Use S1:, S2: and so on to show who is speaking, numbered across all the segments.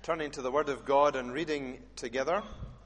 S1: Turning to the Word of God and reading together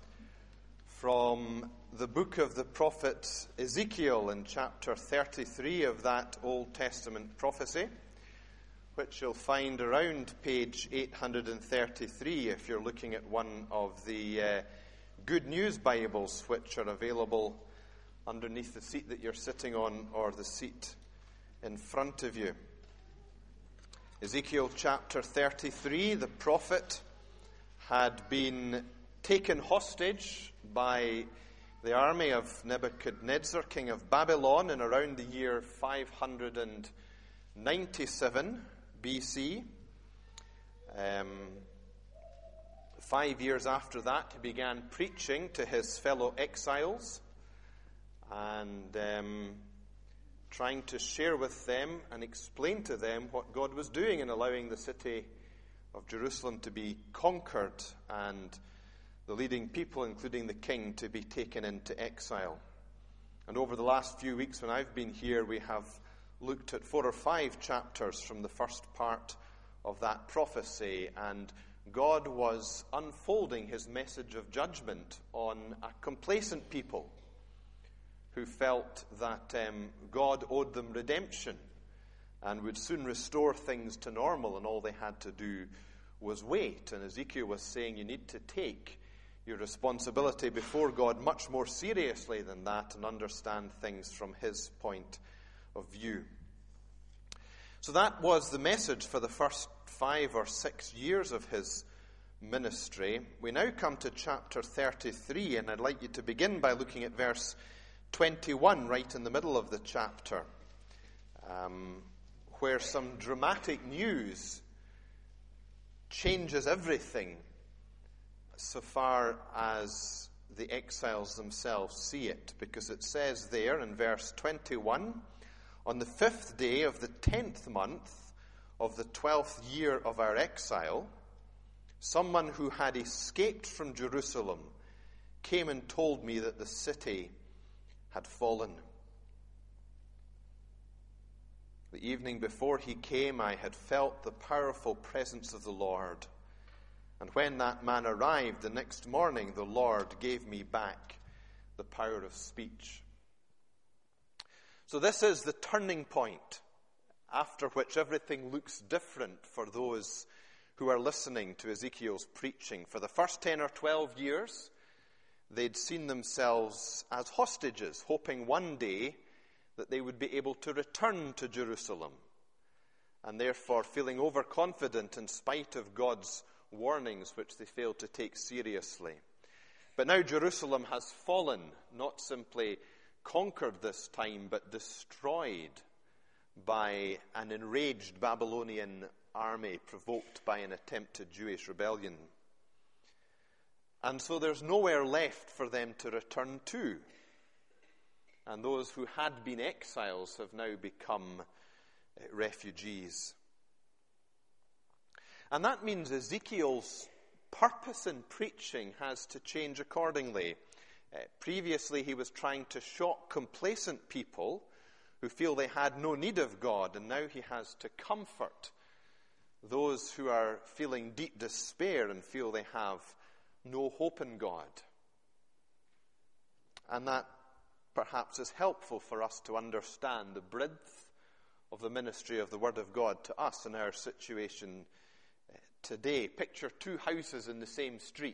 S1: from the book of the prophet Ezekiel in chapter 33 of that Old Testament prophecy, which you'll find around page 833 if you're looking at one of the Good News Bibles, which are available underneath the seat that you're sitting on or the seat in front of you. Ezekiel chapter 33, the prophet had been taken hostage by the army of Nebuchadnezzar, king of Babylon, in around the year 597 BC. 5 years after that, he began preaching to his fellow exiles and trying to share with them and explain to them what God was doing in allowing the city of Jerusalem to be conquered and the leading people, including the king, to be taken into exile. And over the last few weeks when I've been here, we have looked at 4 or 5 chapters from the first part of that prophecy, and God was unfolding his message of judgment on a complacent people who felt that God owed them redemption and would soon restore things to normal, and all they had to do was wait. And Ezekiel was saying, you need to take your responsibility before God much more seriously than that and understand things from his point of view. So that was the message for the first 5 or 6 years of his ministry. We now come to chapter 33, and I'd like you to begin by looking at verse 21, right in the middle of the chapter, where some dramatic news changes everything so far as the exiles themselves see it. Because it says there in verse 21, on the 5th day of the 10th month of the 12th year of our exile, someone who had escaped from Jerusalem came and told me that the city had fallen. The evening before he came, I had felt the powerful presence of the Lord. And when that man arrived the next morning, the Lord gave me back the power of speech. So this is the turning point, after which everything looks different for those who are listening to Ezekiel's preaching. For the first 10 or 12 years, they'd seen themselves as hostages, hoping one day that they would be able to return to Jerusalem, and therefore feeling overconfident in spite of God's warnings, which they failed to take seriously. But now Jerusalem has fallen, not simply conquered this time, but destroyed by an enraged Babylonian army provoked by an attempted Jewish rebellion. And so there's nowhere left for them to return to. And those who had been exiles have now become refugees. And that means Ezekiel's purpose in preaching has to change accordingly. Previously, he was trying to shock complacent people who feel they had no need of God, and now he has to comfort those who are feeling deep despair and feel they have no hope in God. And that perhaps is helpful for us to understand the breadth of the ministry of the Word of God to us in our situation today. Picture 2 houses in the same street.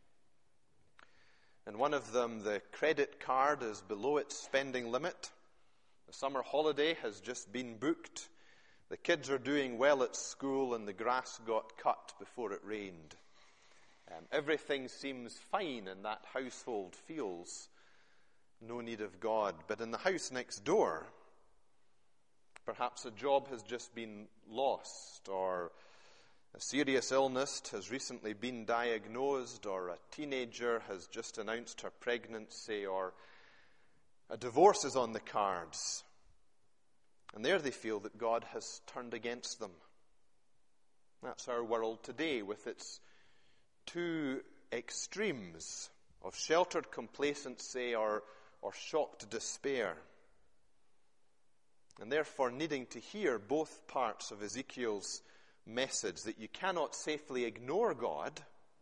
S1: In one of them, the credit card is below its spending limit. The summer holiday has just been booked. The kids are doing well at school, and the grass got cut before it rained. Everything seems fine, and that household feels no need of God. But in the house next door, perhaps a job has just been lost, or a serious illness has recently been diagnosed, or a teenager has just announced her pregnancy, or a divorce is on the cards. And there they feel that God has turned against them. That's our world today, with its 2 extremes of sheltered complacency or shocked despair. And therefore needing to hear both parts of Ezekiel's message that you cannot safely ignore God,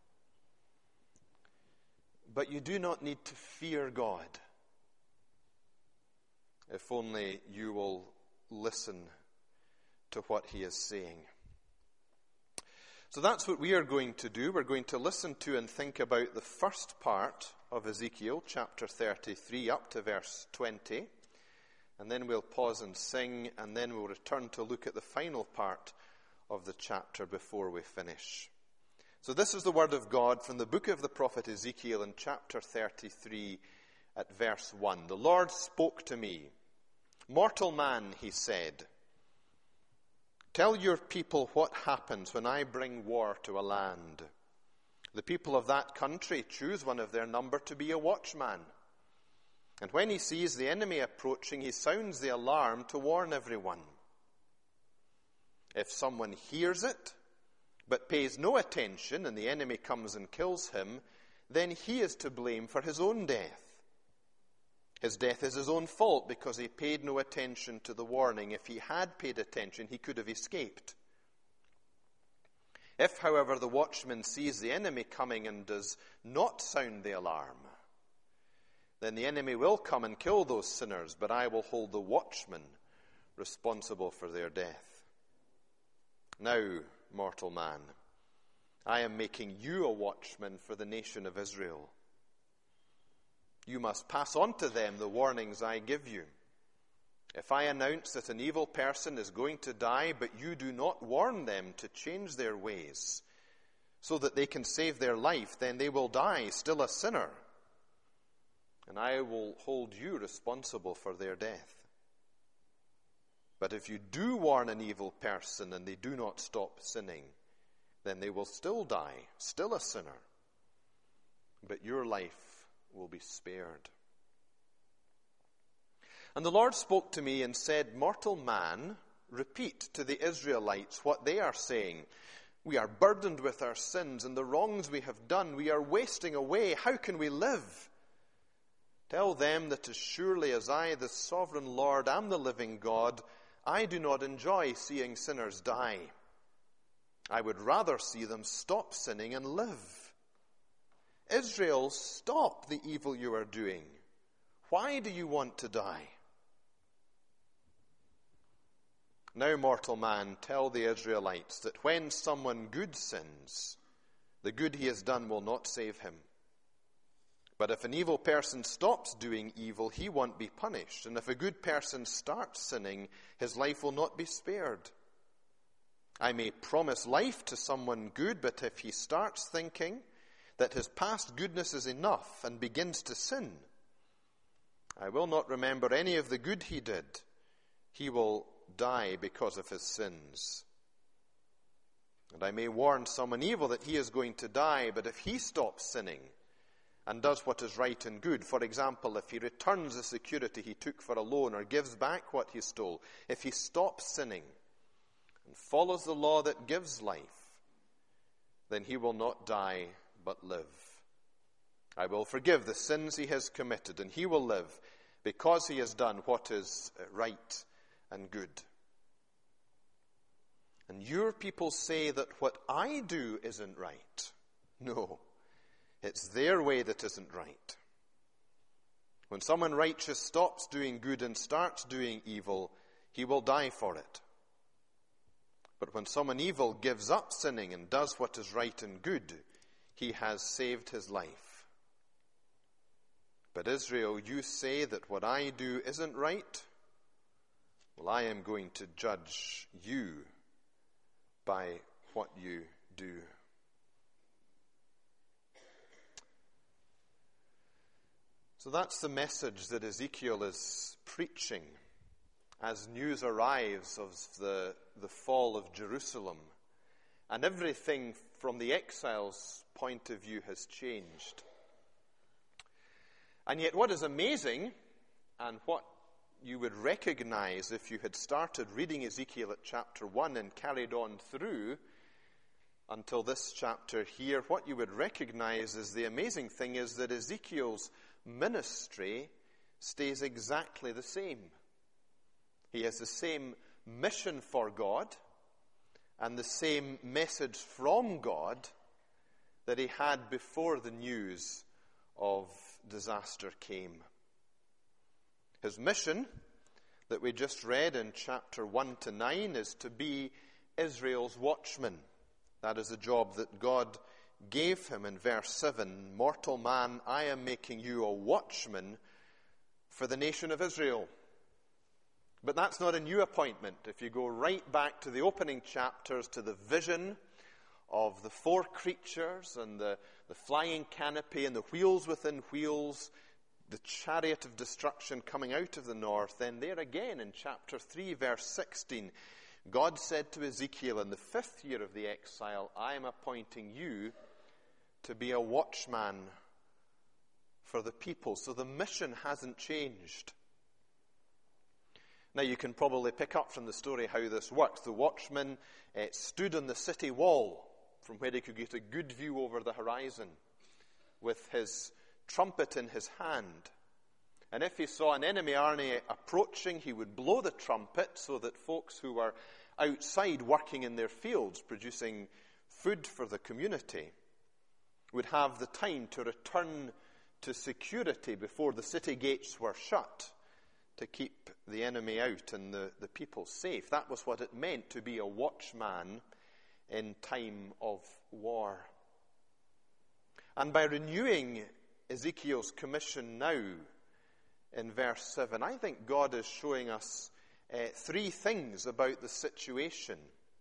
S1: but you do not need to fear God if only you will listen to what he is saying. So that's what we are going to do. We're going to listen to and think about the first part of Ezekiel, chapter 33, up to verse 20. And then we'll pause and sing, and then we'll return to look at the final part of the chapter before we finish. So this is the word of God from the book of the prophet Ezekiel in chapter 33 at verse 1. The Lord spoke to me. Mortal man, he said, tell your people what happens when I bring war to a land. The people of that country choose one of their number to be a watchman. And when he sees the enemy approaching, he sounds the alarm to warn everyone. If someone hears it, but pays no attention, and the enemy comes and kills him, then he is to blame for his own death. His death is his own fault because he paid no attention to the warning. If he had paid attention, he could have escaped. If, however, the watchman sees the enemy coming and does not sound the alarm, then the enemy will come and kill those sinners, but I will hold the watchman responsible for their death. Now, mortal man, I am making you a watchman for the nation of Israel. You must pass on to them the warnings I give you. If I announce that an evil person is going to die, but you do not warn them to change their ways so that they can save their life, then they will die still a sinner, and I will hold you responsible for their death. But if you do warn an evil person and they do not stop sinning, then they will still die, still a sinner, but your life will be spared. And the Lord spoke to me and said, mortal man, repeat to the Israelites what they are saying. We are burdened with our sins and the wrongs we have done. We are wasting away. How can we live? Tell them that as surely as I, the sovereign Lord, am the living God, I do not enjoy seeing sinners die. I would rather see them stop sinning and live. Israel, stop the evil you are doing. Why do you want to die? Now, mortal man, tell the Israelites that when someone good sins, the good he has done will not save him. But if an evil person stops doing evil, he won't be punished. And if a good person starts sinning, his life will not be spared. I may promise life to someone good, but if he starts thinking that his past goodness is enough and begins to sin, I will not remember any of the good he did. He will die because of his sins. And I may warn someone evil that he is going to die, but if he stops sinning and does what is right and good, for example, if he returns the security he took for a loan or gives back what he stole, if he stops sinning and follows the law that gives life, then he will not die but live. I will forgive the sins he has committed, and he will live because he has done what is right and good. And your people say that what I do isn't right. No, it's their way that isn't right. When someone righteous stops doing good and starts doing evil, he will die for it. But when someone evil gives up sinning and does what is right and good, he has saved his life. But Israel, you say that what I do isn't right. Well, I am going to judge you by what you do. So that's the message that Ezekiel is preaching as news arrives of the fall of Jerusalem. And everything from the exiles' point of view has changed. And yet what is amazing, and what you would recognize if you had started reading Ezekiel at chapter 1 and carried on through until this chapter here, what you would recognize is the amazing thing is that Ezekiel's ministry stays exactly the same. He has the same mission for God and the same message from God that he had before the news of disaster came. His mission that we just read in chapter 1 to 9 is to be Israel's watchman. That is the job that God gave him in verse 7. Mortal man, I am making you a watchman for the nation of Israel. But that's not a new appointment. If you go right back to the opening chapters, to the vision of the four creatures and the flying canopy and the wheels within wheels, the chariot of destruction coming out of the north, then there again in chapter 3, verse 16, God said to Ezekiel, in the 5th year of the exile, I am appointing you to be a watchman for the people. So the mission hasn't changed. Now you can probably pick up from the story how this works. The watchman stood on the city wall from where he could get a good view over the horizon with his trumpet in his hand. And if he saw an enemy army approaching, he would blow the trumpet so that folks who were outside working in their fields, producing food for the community, would have the time to return to security before the city gates were shut, to keep the enemy out and the people safe. That was what it meant to be a watchman in time of war. And by renewing Ezekiel's commission now in verse 7, I think God is showing us three things about the situation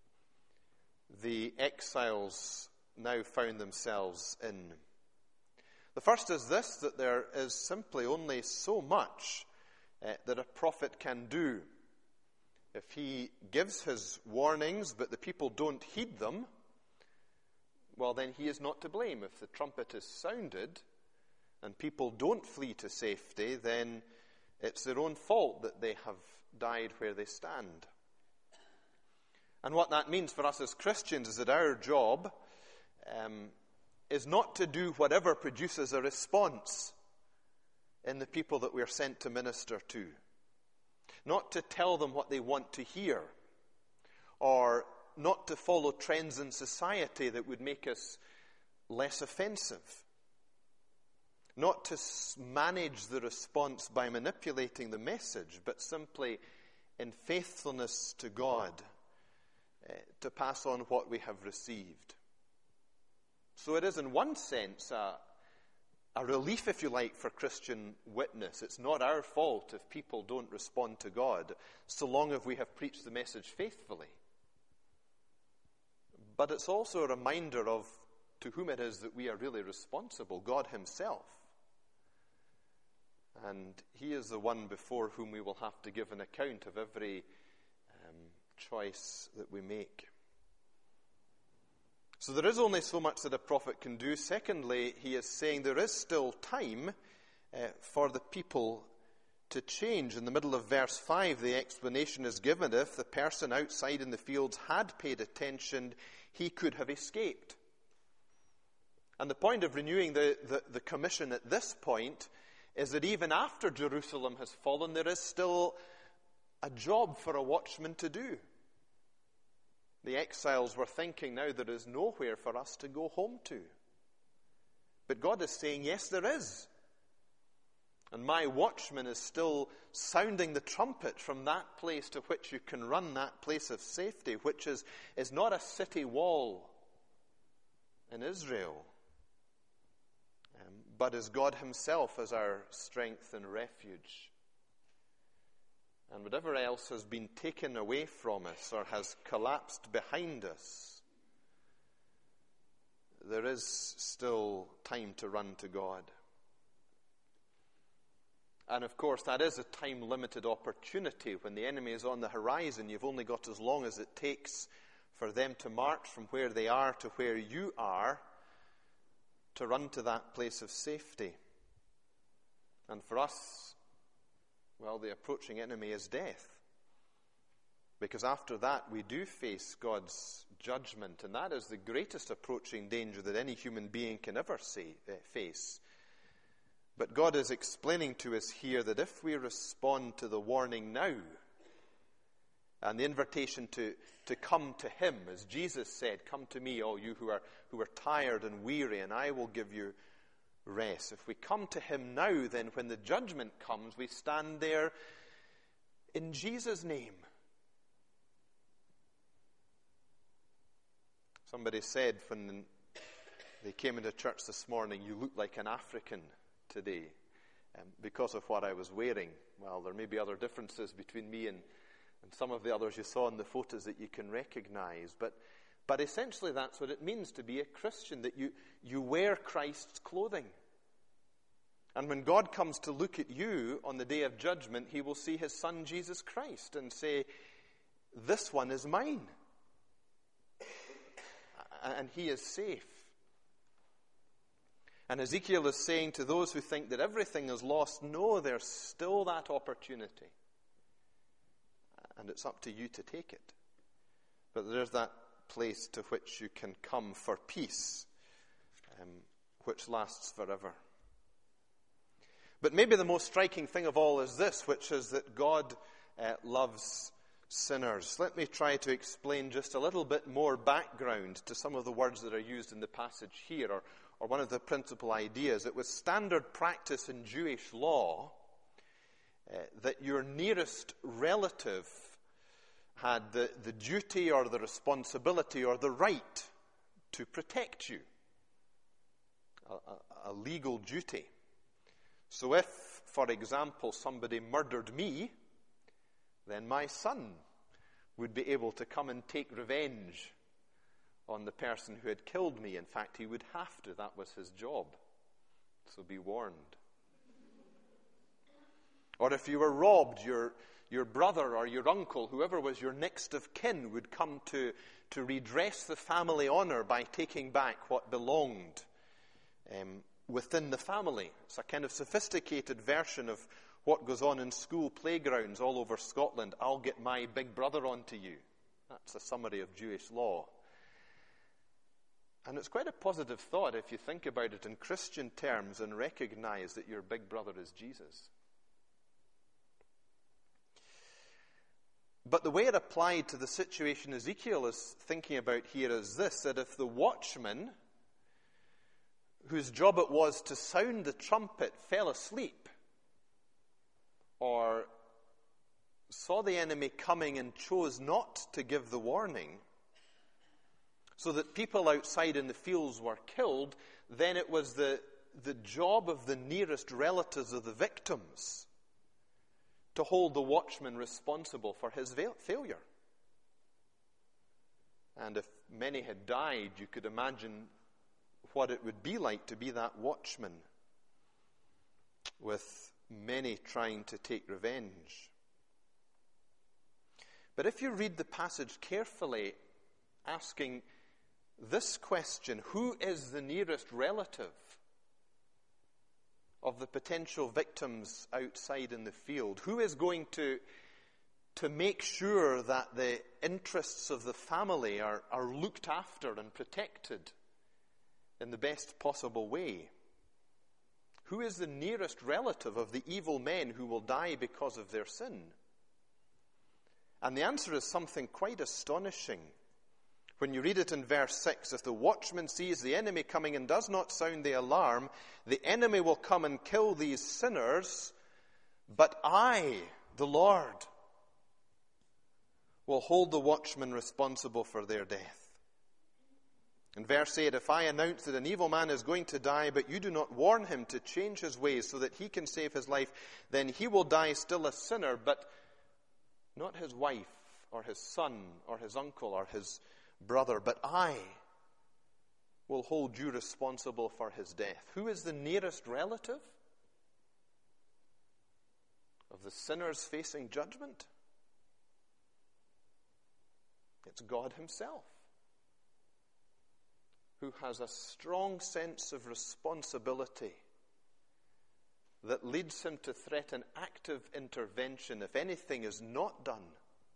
S1: the exiles now found themselves in. The first is this, that there is simply only so much that a prophet can do. If he gives his warnings, but the people don't heed them, well, then he is not to blame. If the trumpet is sounded and people don't flee to safety, then it's their own fault that they have died where they stand. And what that means for us as Christians is that our job is not to do whatever produces a response in the people that we are sent to minister to. Not to tell them what they want to hear, or not to follow trends in society that would make us less offensive. Not to manage the response by manipulating the message, but simply in faithfulness to God to pass on what we have received. So it is in one sense a relief, if you like, for Christian witness. It's not our fault if people don't respond to God, so long as we have preached the message faithfully. But it's also a reminder of to whom it is that we are really responsible, God himself. And he is the one before whom we will have to give an account of every choice that we make. So there is only so much that a prophet can do. Secondly, he is saying there is still time for the people to change. In the middle of verse 5, the explanation is given. If the person outside in the fields had paid attention, he could have escaped. And the point of renewing the commission at this point is that even after Jerusalem has fallen, there is still a job for a watchman to do. The exiles were thinking, now there is nowhere for us to go home to. But God is saying, yes, there is. And my watchman is still sounding the trumpet from that place to which you can run, that place of safety, which is not a city wall in Israel, but is God himself as our strength and refuge. And whatever else has been taken away from us or has collapsed behind us, there is still time to run to God. And of course, that is a time-limited opportunity. When the enemy is on the horizon, you've only got as long as it takes for them to march from where they are to where you are, to run to that place of safety. And for us, well, the approaching enemy is death. Because after that, we do face God's judgment, and that is the greatest approaching danger that any human being can ever face. But God is explaining to us here that if we respond to the warning now, And the invitation to come to him, as Jesus said, "Come to me, all you who are tired and weary, and I will give you rest." If we come to him now, then when the judgment comes, we stand there in Jesus' name. Somebody said when they came into church this morning, "You look like an African today," because of what I was wearing. Well, there may be other differences between me and some of the others you saw in the photos that you can recognize. But essentially that's what it means to be a Christian, that you wear Christ's clothing. And when God comes to look at you on the day of judgment, he will see his Son Jesus Christ and say, "This one is mine." And he is safe. And Ezekiel is saying to those who think that everything is lost, no, there's still that opportunity. And it's up to you to take it. But there's that place to which you can come for peace, which lasts forever. But maybe the most striking thing of all is this, which is that God loves sinners. Let me try to explain just a little bit more background to some of the words that are used in the passage here, or one of the principal ideas. It was standard practice in Jewish law that your nearest relative had the duty or the responsibility or the right to protect you. A legal duty. So if, for example, somebody murdered me, then my son would be able to come and take revenge on the person who had killed me. In fact, he would have to. That was his job. So be warned. Or if you were robbed, your brother or your uncle, whoever was your next of kin, would come to redress the family honor by taking back what belonged within the family. It's a kind of sophisticated version of what goes on in school playgrounds all over Scotland. "I'll get my big brother onto you." That's a summary of Jewish law. And it's quite a positive thought if you think about it in Christian terms and recognize that your big brother is Jesus. But the way it applied to the situation Ezekiel is thinking about here is this, that if the watchman, whose job it was to sound the trumpet, fell asleep, or saw the enemy coming and chose not to give the warning, so that people outside in the fields were killed, then it was the job of the nearest relatives of the victims to hold the watchman responsible for his failure. And if many had died, you could imagine what it would be like to be that watchman, with many trying to take revenge. But if you read the passage carefully, asking this question, who is the nearest relative of the potential victims outside in the field? Who is going to make sure that the interests of the family are looked after and protected in the best possible way? Who is the nearest relative of the evil men who will die because of their sin? And the answer is something quite astonishing. When you read it in verse 6, if the watchman sees the enemy coming and does not sound the alarm, the enemy will come and kill these sinners, but I, the Lord, will hold the watchman responsible for their death. In verse 8, if I announce that an evil man is going to die, but you do not warn him to change his ways so that he can save his life, then he will die still a sinner, but not his wife or his son or his uncle or his brother, but I will hold you responsible for his death. Who is the nearest relative of the sinners facing judgment? It's God himself, who has a strong sense of responsibility that leads him to threaten active intervention if anything is not done,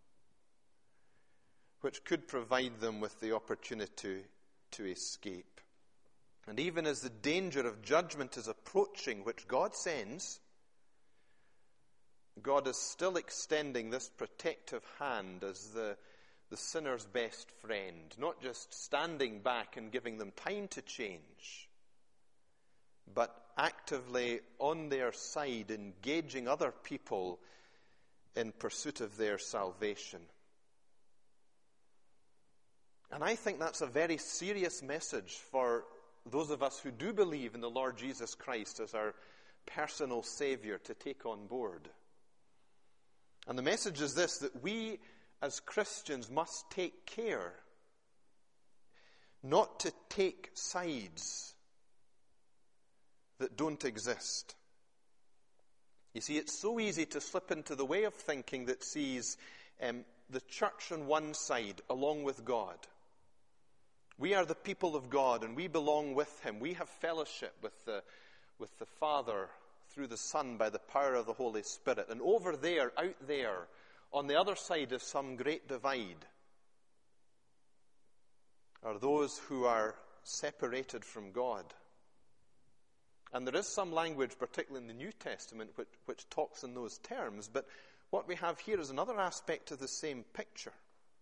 S1: which could provide them with the opportunity to escape. And even as the danger of judgment is approaching, which God sends, God is still extending this protective hand as the sinner's best friend, not just standing back and giving them time to change, but actively on their side, engaging other people in pursuit of their salvation. And I think that's a very serious message for those of us who do believe in the Lord Jesus Christ as our personal Savior to take on board. And the message is this, that we as Christians must take care not to take sides that don't exist. You see, it's so easy to slip into the way of thinking that sees the church on one side along with God. We are the people of God and we belong with Him. We have fellowship with the Father through the Son by the power of the Holy Spirit. And over there, out there, on the other side of some great divide, are those who are separated from God. And there is some language, particularly in the New Testament, which talks in those terms. But what we have here is another aspect of the same picture,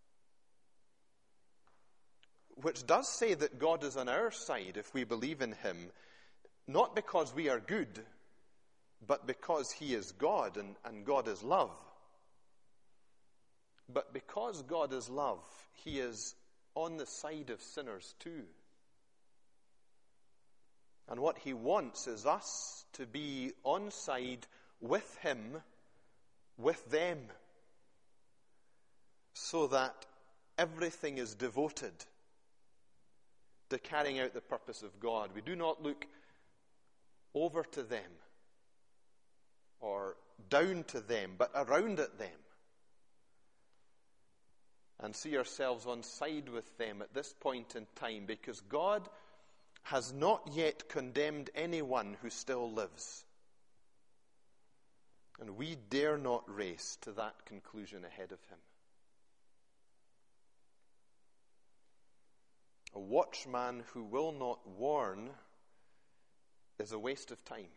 S1: which does say that God is on our side if we believe in Him, not because we are good, but because He is God and God is love. But because God is love, He is on the side of sinners too. And what He wants is us to be on side with Him, with them, so that everything is devoted to carrying out the purpose of God. We do not look over to them or down to them, but around at them, and see ourselves on side with them at this point in time, because God has not yet condemned anyone who still lives. And we dare not race to that conclusion ahead of Him. A watchman who will not warn is a waste of time,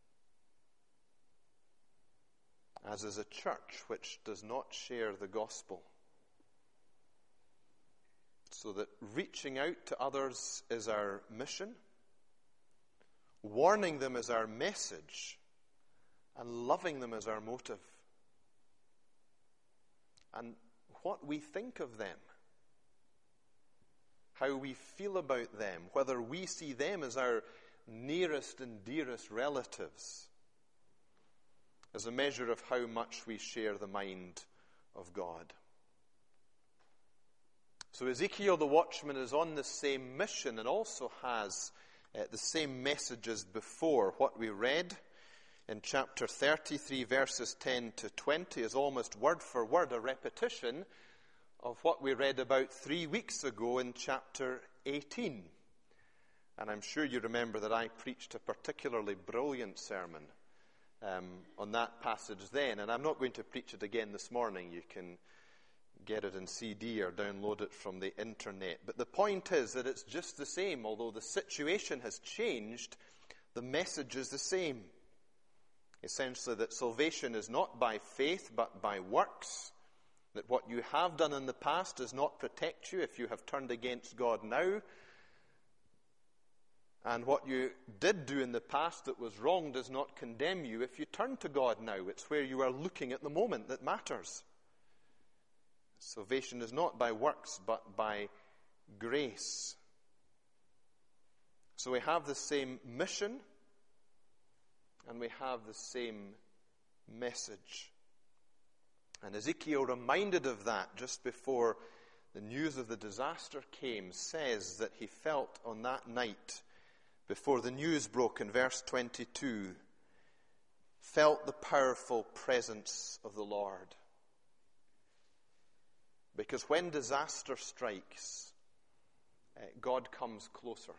S1: as is a church which does not share the gospel. So that reaching out to others is our mission, warning them is our message, and loving them is our motive. And what we think of them, how we feel about them, whether we see them as our nearest and dearest relatives, is a measure of how much we share the mind of God. So Ezekiel the watchman is on the same mission and also has the same message as before. What we read in chapter 33, verses 10 to 20 is almost word for word a repetition of what we read about 3 weeks ago in chapter 18. And I'm sure you remember that I preached a particularly brilliant sermon on that passage then. And I'm not going to preach it again this morning. You can get it in CD or download it from the internet. But the point is that it's just the same. Although the situation has changed, the message is the same. Essentially, that salvation is not by faith but by works. That what you have done in the past does not protect you if you have turned against God now. And what you did do in the past that was wrong does not condemn you if you turn to God now. It's where you are looking at the moment that matters. Salvation is not by works, but by grace. So we have the same mission, and we have the same message. And Ezekiel, reminded of that just before the news of the disaster came, says that he felt on that night, before the news broke in verse 22, felt the powerful presence of the Lord. Because when disaster strikes, God comes closer.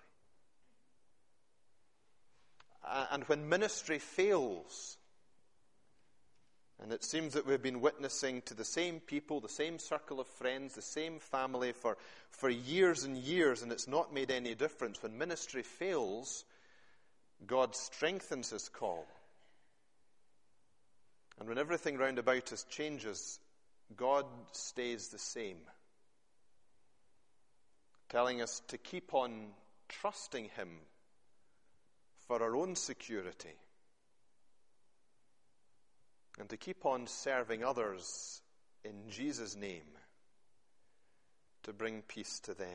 S1: And when ministry fails, and it seems that we've been witnessing to the same people, the same circle of friends, the same family for years and years, and it's not made any difference. When ministry fails, God strengthens His call. And when everything round about us changes, God stays the same, telling us to keep on trusting him for our own security and to keep on serving others in Jesus' name to bring peace to them.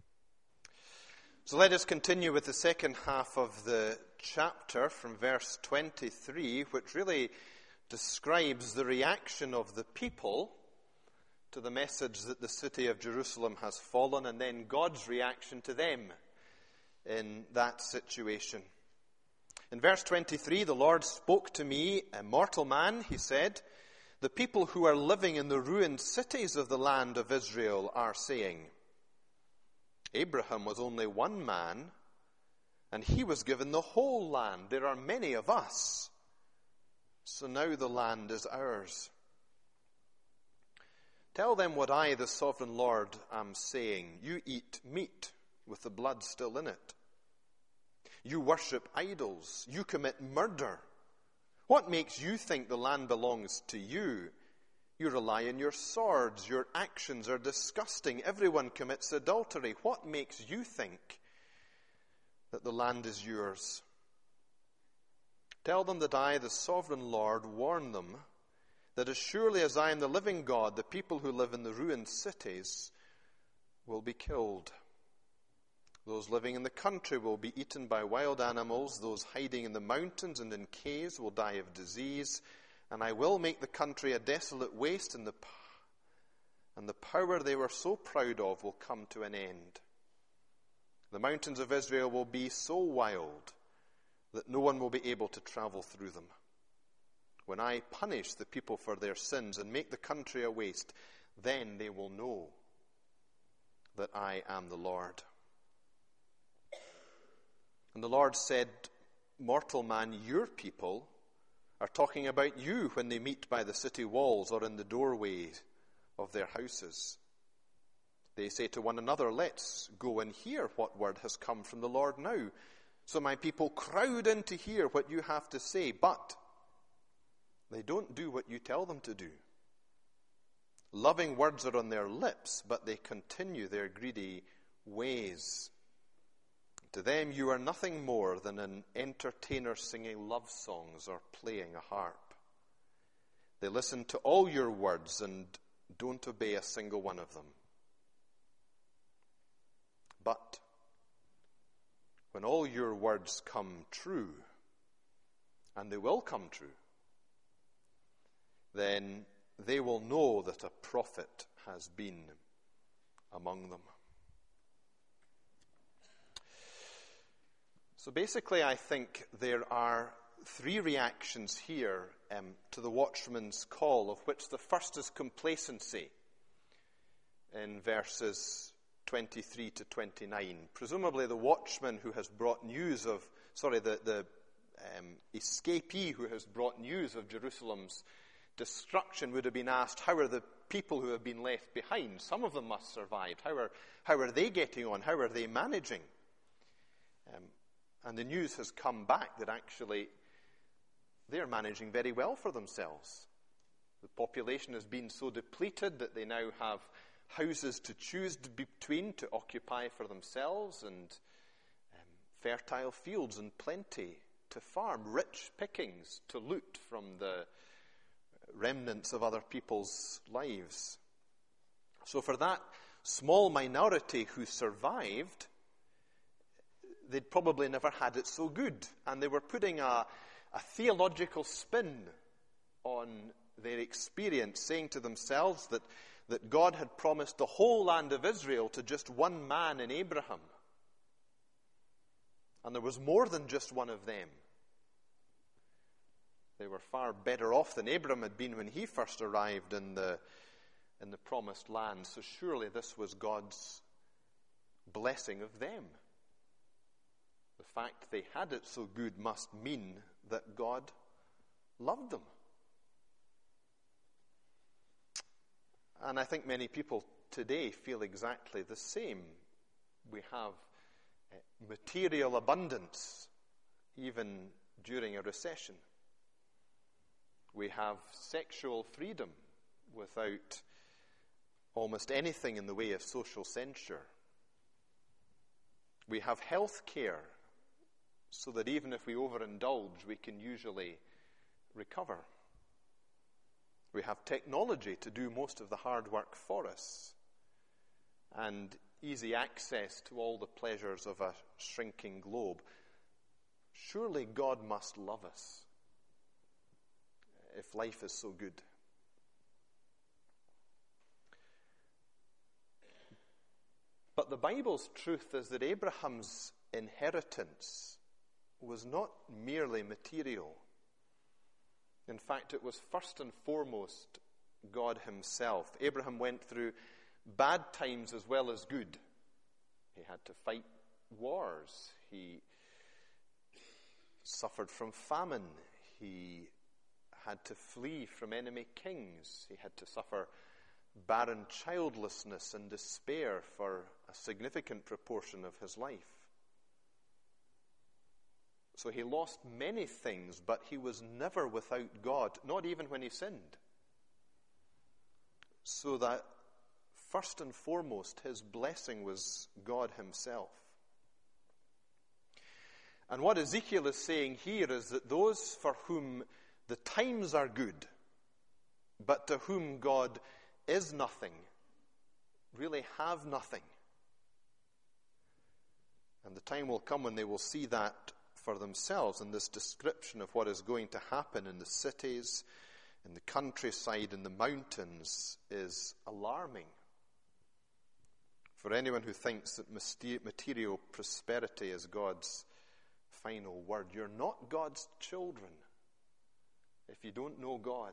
S1: So let us continue with the second half of the chapter from verse 23, which really describes the reaction of the people to the message that the city of Jerusalem has fallen, and then God's reaction to them in that situation. In verse 23, the Lord spoke to me, "A mortal man," he said, "the people who are living in the ruined cities of the land of Israel are saying, 'Abraham was only one man, and he was given the whole land. There are many of us. So now the land is ours.' Tell them what I, the sovereign Lord, am saying. You eat meat with the blood still in it. You worship idols. You commit murder. What makes you think the land belongs to you? You rely on your swords. Your actions are disgusting. Everyone commits adultery. What makes you think that the land is yours? Tell them that I, the sovereign Lord, warn them that as surely as I am the living God, the people who live in the ruined cities will be killed. Those living in the country will be eaten by wild animals. Those hiding in the mountains and in caves will die of disease. And I will make the country a desolate waste, and the power they were so proud of will come to an end. The mountains of Israel will be so wild that no one will be able to travel through them. When I punish the people for their sins and make the country a waste, then they will know that I am the Lord." And the Lord said, "Mortal man, your people are talking about you when they meet by the city walls or in the doorway of their houses. They say to one another, 'Let's go and hear what word has come from the Lord now.' So my people crowd in to hear what you have to say, but they don't do what you tell them to do. Loving words are on their lips, but they continue their greedy ways. To them you are nothing more than an entertainer singing love songs or playing a harp. They listen to all your words and don't obey a single one of them. But when all your words come true, and they will come true, then they will know that a prophet has been among them." So basically, I think there are three reactions here to the watchman's call, of which the first is complacency in verses 23 to 29. Presumably the watchman who has brought news of, the escapee who has brought news of Jerusalem's destruction would have been asked, how are the people who have been left behind? Some of them must survive. How are they getting on? How are they managing? And the news has come back that actually they're managing very well for themselves. The population has been so depleted that they now have houses to choose between to occupy for themselves, and fertile fields and plenty to farm, rich pickings to loot from the remnants of other people's lives. So for that small minority who survived, they'd probably never had it so good. And they were putting a theological spin on their experience, saying to themselves that God had promised the whole land of Israel to just one man in Abraham. And there was more than just one of them. They were far better off than Abraham had been when he first arrived in the promised land. So surely this was God's blessing of them. The fact they had it so good must mean that God loved them. And I think many people today feel exactly the same. We have material abundance, even during a recession. We have sexual freedom without almost anything in the way of social censure. We have health care so that even if we overindulge, we can usually recover. We have technology to do most of the hard work for us, and easy access to all the pleasures of a shrinking globe. Surely God must love us if life is so good. But the Bible's truth is that Abraham's inheritance was not merely material. In fact, it was first and foremost God himself. Abraham went through bad times as well as good. He had to fight wars. He suffered from famine. He had to flee from enemy kings. He had to suffer barren childlessness and despair for a significant proportion of his life. So he lost many things, but he was never without God, not even when he sinned. So that first and foremost, his blessing was God himself. And what Ezekiel is saying here is that those for whom the times are good, but to whom God is nothing, really have nothing. And the time will come when they will see that for themselves, and this description of what is going to happen in the cities, in the countryside, in the mountains is alarming. For anyone who thinks that material prosperity is God's final word, you're not God's children if you don't know God.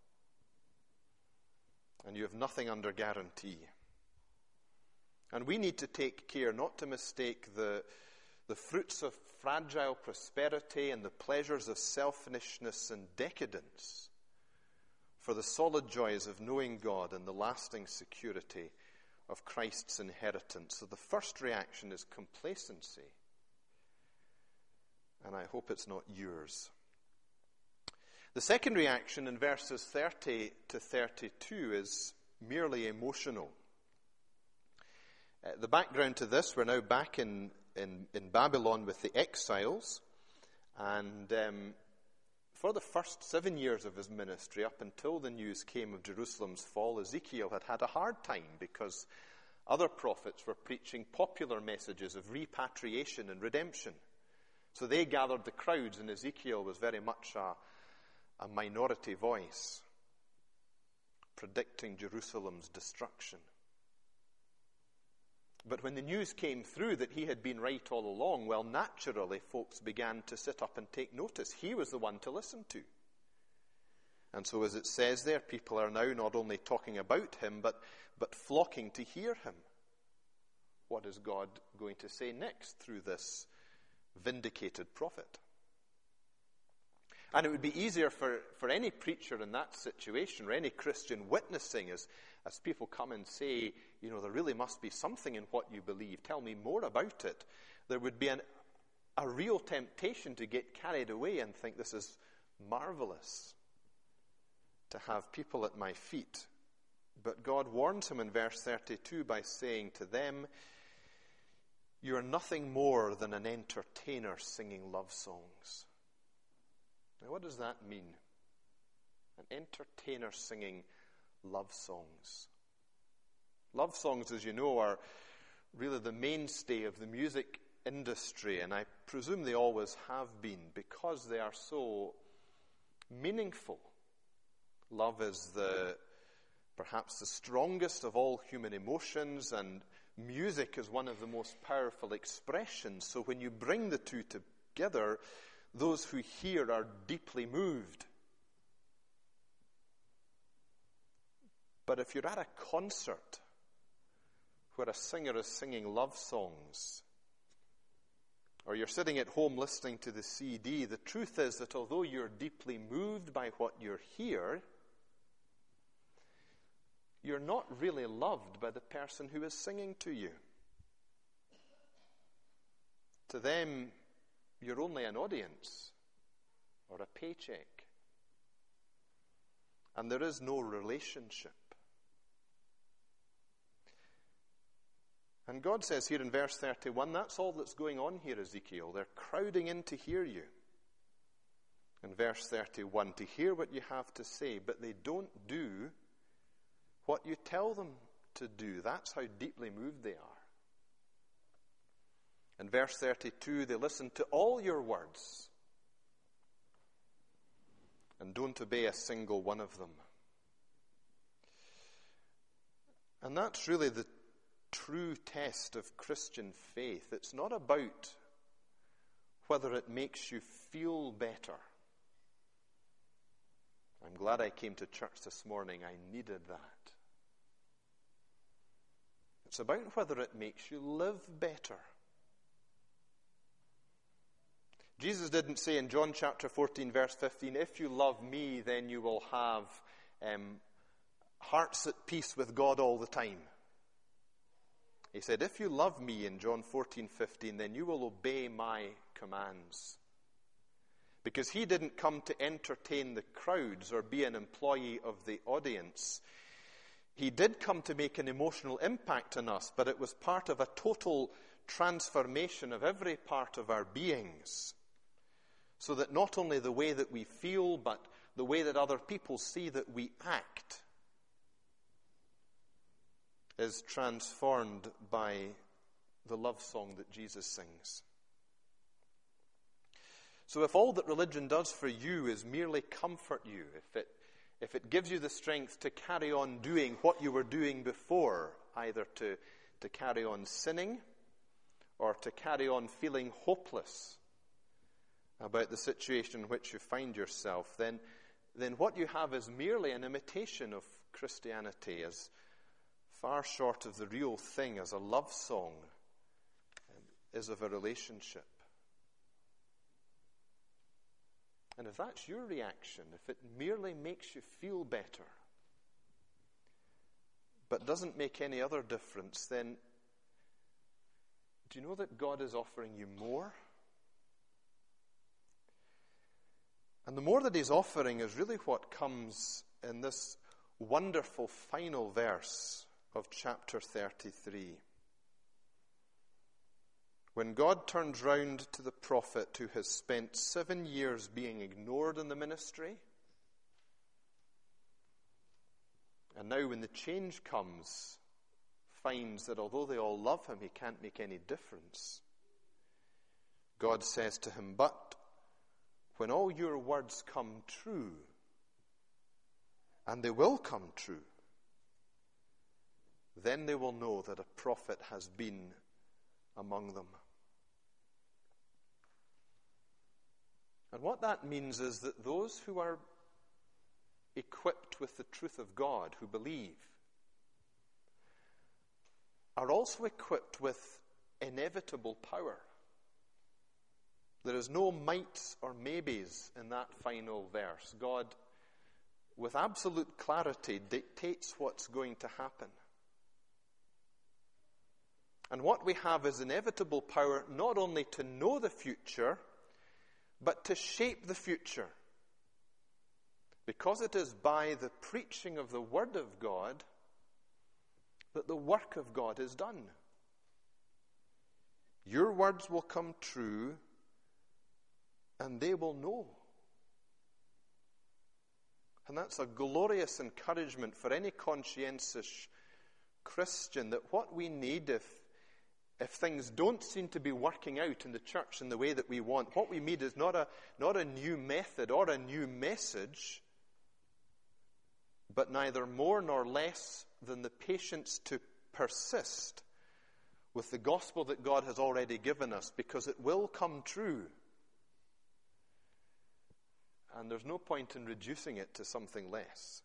S1: And you have nothing under guarantee. And we need to take care not to mistake the fruits of fragile prosperity and the pleasures of selfishness and decadence for the solid joys of knowing God and the lasting security of Christ's inheritance. So the first reaction is complacency. And I hope it's not yours. The second reaction in verses 30 to 32 is merely emotional. The background to this, we're now back in Babylon with the exiles, and for the first 7 years of his ministry, up until the news came of Jerusalem's fall, Ezekiel had a hard time because other prophets were preaching popular messages of repatriation and redemption. So they gathered the crowds, and Ezekiel was very much a minority voice, predicting Jerusalem's destruction. But when the news came through that he had been right all along, well, naturally, folks began to sit up and take notice. He was the one to listen to. And so, as it says there, people are now not only talking about him, but flocking to hear him. What is God going to say next through this vindicated prophet? And it would be easier for any preacher in that situation, or any Christian witnessing, as people come and say, you know, there really must be something in what you believe. Tell me more about it. There would be a real temptation to get carried away and think this is marvelous to have people at my feet. But God warns him in verse 32 by saying to them, you are nothing more than an entertainer singing love songs. Now, what does that mean? An entertainer singing love songs. Love songs, as you know, are really the mainstay of the music industry, and I presume they always have been because they are so meaningful. Love is perhaps the strongest of all human emotions, and music is one of the most powerful expressions. So when you bring the two together, those who hear are deeply moved. But if you're at a concert where a singer is singing love songs, or you're sitting at home listening to the CD, the truth is that although you're deeply moved by what you hear, you're not really loved by the person who is singing to you. To them, you're only an audience or a paycheck. and there is no relationship. And God says here in verse 31, that's all that's going on here, Ezekiel. They're crowding in to hear you. In verse 31, to hear what you have to say, but they don't do what you tell them to do. That's how deeply moved they are. In verse 32, they listen to all your words and don't obey a single one of them. And that's really the true test of Christian faith. It's not about whether it makes you feel better. I'm glad I came to church this morning. I needed that. It's about whether it makes you live better. Jesus didn't say in John chapter 14, verse 15, if you love me, then you will have hearts at peace with God all the time. He said, if you love me in John 14, 15, then you will obey my commands. Because he didn't come to entertain the crowds or be an employee of the audience. He did come to make an emotional impact on us, but it was part of a total transformation of every part of our beings. So that not only the way that we feel, but the way that other people see that we act is transformed by the love song that Jesus sings. So if all that religion does for you is merely comfort you, if it gives you the strength to carry on doing what you were doing before, either to carry on sinning or to carry on feeling hopeless about the situation in which you find yourself, then what you have is merely an imitation of Christianity, as far short of the real thing as a love song is of a relationship. And if that's your reaction, if it merely makes you feel better, but doesn't make any other difference, then do you know that God is offering you more? And the more that he's offering is really what comes in this wonderful final verse of chapter 33. When God turns round to the prophet who has spent 7 years being ignored in the ministry, and now when the change comes, finds that although they all love him, he can't make any difference. God says to him, but when all your words come true, and they will come true, then they will know that a prophet has been among them. And what that means is that those who are equipped with the truth of God, who believe, are also equipped with inevitable power. There is no mights or maybes in that final verse. God, with absolute clarity, dictates what's going to happen. And what we have is inevitable power not only to know the future, but to shape the future. Because it is by the preaching of the Word of God that the work of God is done. Your words will come true, and they will know. And that's a glorious encouragement for any conscientious Christian, that what we need if things don't seem to be working out in the church in the way that we want, what we need is not a new method or a new message, but neither more nor less than the patience to persist with the gospel that God has already given us, because it will come true. And there's no point in reducing it to something less.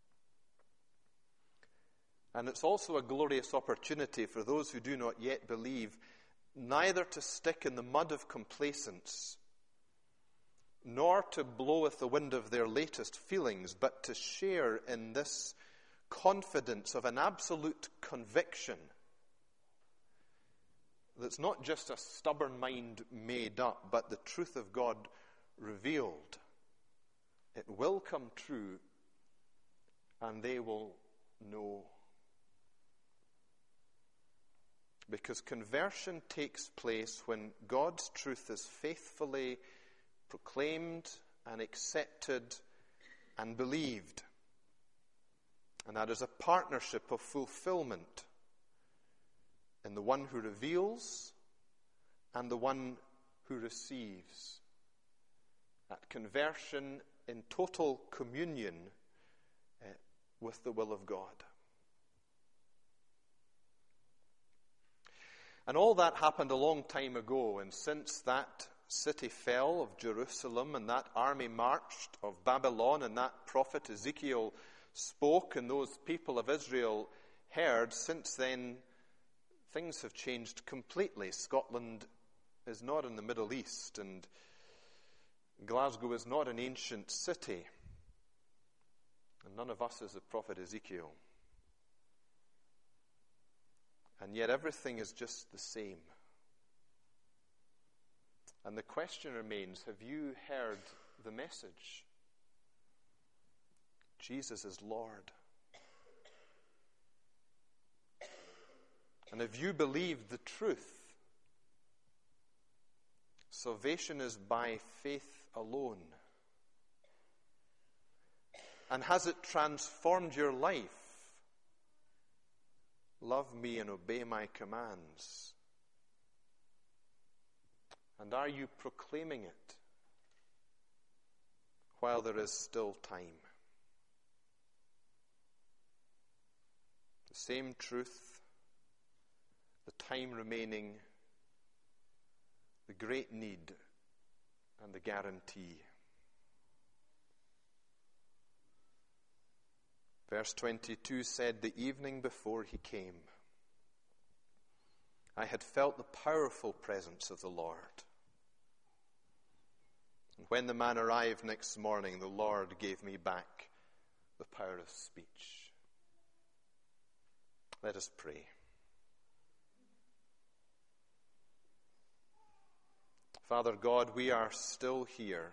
S1: And it's also a glorious opportunity for those who do not yet believe, neither to stick in the mud of complacence, nor to blow with the wind of their latest feelings, but to share in this confidence of an absolute conviction that's not just a stubborn mind made up, but the truth of God revealed. It will come true, and they will know. Because conversion takes place when God's truth is faithfully proclaimed and accepted and believed. And that is a partnership of fulfillment in the one who reveals and the one who receives. That conversion in total communion with the will of God. And all that happened a long time ago, and since that city fell of Jerusalem and that army marched of Babylon and that prophet Ezekiel spoke and those people of Israel heard, since then things have changed completely. Scotland is not in the Middle East, and Glasgow is not an ancient city, and none of us is the prophet Ezekiel. And yet everything is just the same. And the question remains, have you heard the message? Jesus is Lord. And have you believed the truth? Salvation is by faith alone. And has it transformed your life? Love me and obey my commands. And are you proclaiming it while there is still time? The same truth, the time remaining, the great need, and the guarantee. Verse 22 said, the evening before he came, I had felt the powerful presence of the Lord. And when the man arrived next morning, the Lord gave me back the power of speech. Let us pray. Father God, we are still here.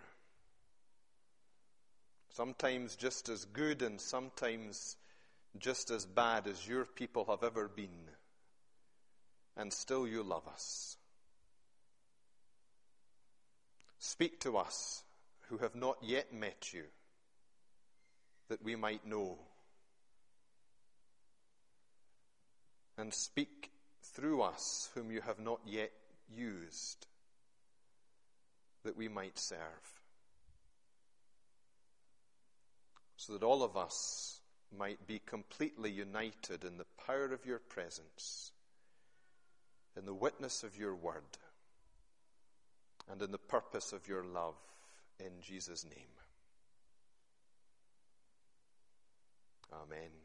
S1: Sometimes just as good and sometimes just as bad as your people have ever been. And still you love us. Speak to us who have not yet met you, that we might know. And speak through us whom you have not yet used, that we might serve. So that all of us might be completely united in the power of your presence, in the witness of your word, and in the purpose of your love, in Jesus' name. Amen.